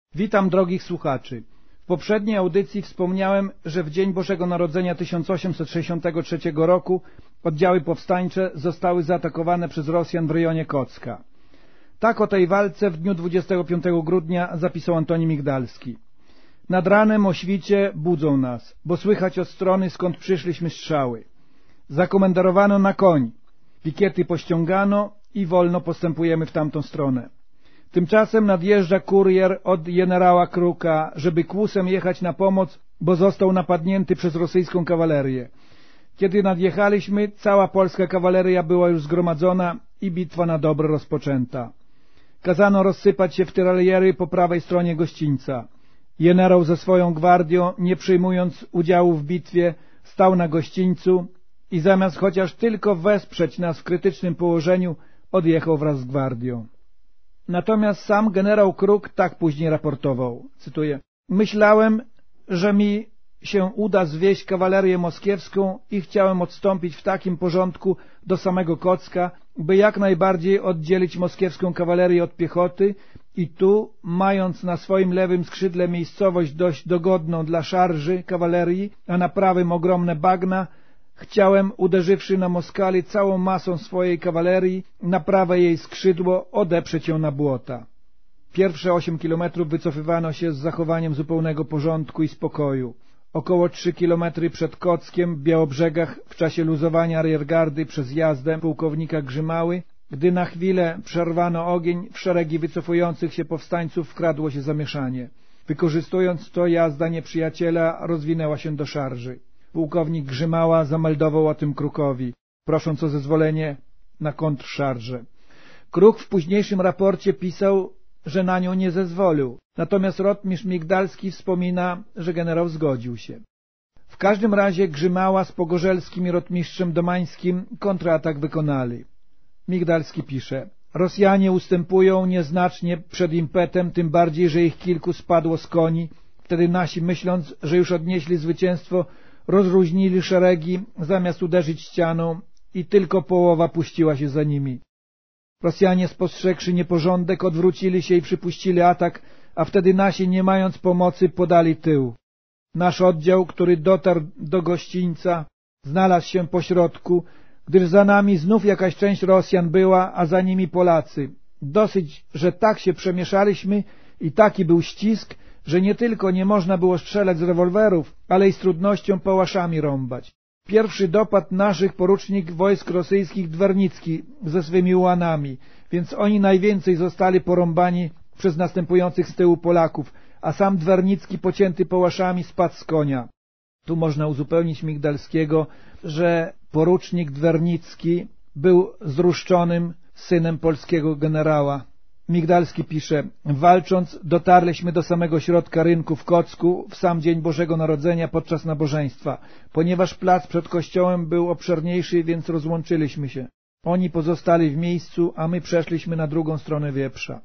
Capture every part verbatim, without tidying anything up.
Witam drogich słuchaczy. W poprzedniej audycji wspomniałem, że w dzień Bożego Narodzenia tysiąc osiemset sześćdziesiątego trzeciego roku oddziały powstańcze zostały zaatakowane przez Rosjan w rejonie Kocka. Tak o tej walce w dniu dwudziestego piątego grudnia zapisał Antoni Migdalski. Nad ranem o świcie budzą nas, bo słychać od strony, skąd przyszliśmy, strzały. Zakomenderowano na koń, pikiety pościągano i wolno postępujemy w tamtą stronę. Tymczasem nadjeżdża kurier od generała Kruka, żeby kłusem jechać na pomoc, bo został napadnięty przez rosyjską kawalerię. Kiedy nadjechaliśmy, cała polska kawaleria była już zgromadzona i bitwa na dobre rozpoczęta. Kazano rozsypać się w tyraliery po prawej stronie gościńca. Generał ze swoją gwardią, nie przyjmując udziału w bitwie, stał na gościńcu i zamiast chociaż tylko wesprzeć nas w krytycznym położeniu, odjechał wraz z gwardią. Natomiast sam generał Kruk tak później raportował, cytuję: myślałem, że mi się uda zwieść kawalerię moskiewską i chciałem odstąpić w takim porządku do samego Kocka, by jak najbardziej oddzielić moskiewską kawalerię od piechoty i tu, mając na swoim lewym skrzydle miejscowość dość dogodną dla szarży kawalerii, a na prawym ogromne bagna, chciałem, uderzywszy na Moskali całą masą swojej kawalerii, na prawe jej skrzydło odeprzeć ją na błota. Pierwsze osiem kilometrów wycofywano się z zachowaniem zupełnego porządku i spokoju. Około trzy kilometry przed Kockiem w Białobrzegach w czasie luzowania ariergardy przez jazdę pułkownika Grzymały, gdy na chwilę przerwano ogień, w szeregi wycofujących się powstańców wkradło się zamieszanie. Wykorzystując to, jazda nieprzyjaciela rozwinęła się do szarży. Pułkownik Grzymała zameldował o tym Krukowi, prosząc o zezwolenie na kontrszarżę. Kruk w późniejszym raporcie pisał, że na nią nie zezwolił, natomiast rotmistrz Migdalski wspomina, że generał zgodził się. W każdym razie Grzymała z Pogorzelskim i rotmistrzem Domańskim kontratak wykonali. Migdalski pisze: Rosjanie ustępują nieznacznie przed impetem, tym bardziej, że ich kilku spadło z koni. Wtedy nasi, myśląc, że już odnieśli zwycięstwo, rozluźnili szeregi, zamiast uderzyć ścianą, i tylko połowa puściła się za nimi. Rosjanie, spostrzegłszy nieporządek, odwrócili się i przypuścili atak, a wtedy nasi, nie mając pomocy, podali tył. Nasz oddział, który dotarł do gościńca, znalazł się po środku, gdyż za nami znów jakaś część Rosjan była, a za nimi Polacy. Dosyć, że tak się przemieszaliśmy i taki był ścisk, że nie tylko nie można było strzelać z rewolwerów, ale i z trudnością pałaszami rąbać. Pierwszy dopadł naszych porucznik wojsk rosyjskich Dwernicki ze swymi ułanami, więc oni najwięcej zostali porąbani przez następujących z tyłu Polaków, a sam Dwernicki, pocięty pałaszami, spadł z konia. Tu można uzupełnić Migdalskiego, że porucznik Dwernicki był zruszczonym synem polskiego generała. Migdalski pisze: walcząc, dotarliśmy do samego środka rynku w Kocku w sam dzień Bożego Narodzenia podczas nabożeństwa. Ponieważ plac przed kościołem był obszerniejszy, więc rozłączyliśmy się. Oni pozostali w miejscu, a my przeszliśmy na drugą stronę Wieprza.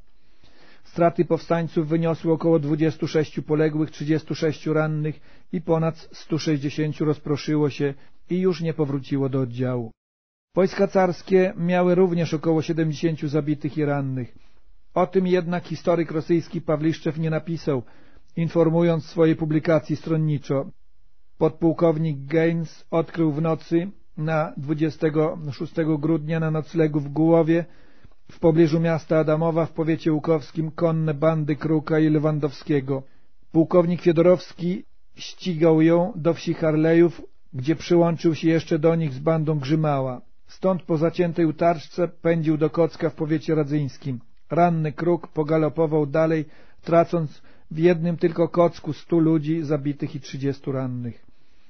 Straty powstańców wyniosły około dwudziestu sześciu poległych, trzydziestu sześciu rannych i ponad stu sześćdziesięciu rozproszyło się i już nie powróciło do oddziału. Wojska carskie miały również około siedemdziesięciu zabitych i rannych. O tym jednak historyk rosyjski Pawliszczew nie napisał, informując w swojej publikacji stronniczo. Podpułkownik Gaines odkrył w nocy na dwudziestego szóstego grudnia na noclegu w Gułowie, w pobliżu miasta Adamowa w powiecie łukowskim, konne bandy Kruka i Lewandowskiego. Pułkownik Fiodorowski ścigał ją do wsi Harlejów, gdzie przyłączył się jeszcze do nich z bandą Grzymała. Stąd po zaciętej utarczce pędził do Kocka w powiecie radzyńskim. Ranny Kruk pogalopował dalej, tracąc w jednym tylko Kocku stu ludzi zabitych i trzydziestu rannych.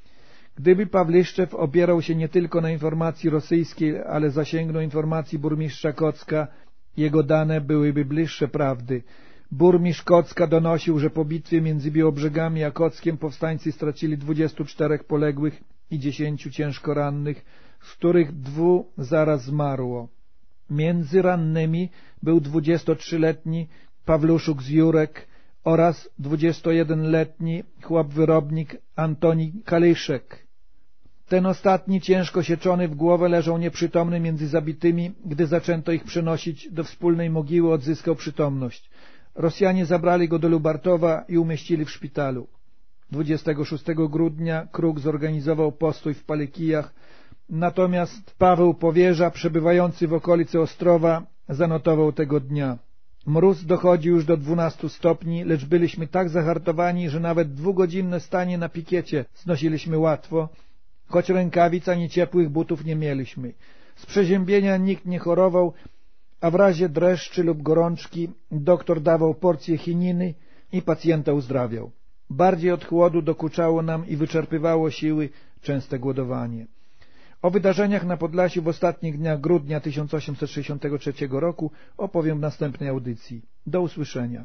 Gdyby Pawliszczew opierał się nie tylko na informacji rosyjskiej, ale zasięgnął informacji burmistrza Kocka, jego dane byłyby bliższe prawdy. Burmistrz Kocka donosił, że po bitwie między Białobrzegami a Kockiem powstańcy stracili dwudziestu czterech poległych i dziesięciu ciężko rannych, z których dwóch zaraz zmarło. Między rannymi był dwudziestotrzyletni Pawluszuk z Jurek oraz dwudziestojedenletni chłop-wyrobnik Antoni Kaliszek. Ten ostatni, ciężko sieczony w głowę, leżał nieprzytomny między zabitymi. Gdy zaczęto ich przenosić do wspólnej mogiły, odzyskał przytomność. Rosjanie zabrali go do Lubartowa i umieścili w szpitalu. dwudziestego szóstego grudnia Kruk zorganizował postój w Palekijach, natomiast Paweł Powierza, przebywający w okolicy Ostrowa, zanotował tego dnia: mróz dochodził już do dwunastu stopni, lecz byliśmy tak zahartowani, że nawet dwugodzinne stanie na pikiecie znosiliśmy łatwo, choć rękawic ani ciepłych butów nie mieliśmy. Z przeziębienia nikt nie chorował, a w razie dreszczy lub gorączki doktor dawał porcję chininy i pacjenta uzdrawiał. Bardziej od chłodu dokuczało nam i wyczerpywało siły częste głodowanie. O wydarzeniach na Podlasiu w ostatnich dniach grudnia tysiąc osiemset sześćdziesiątego trzeciego roku opowiem w następnej audycji. Do usłyszenia.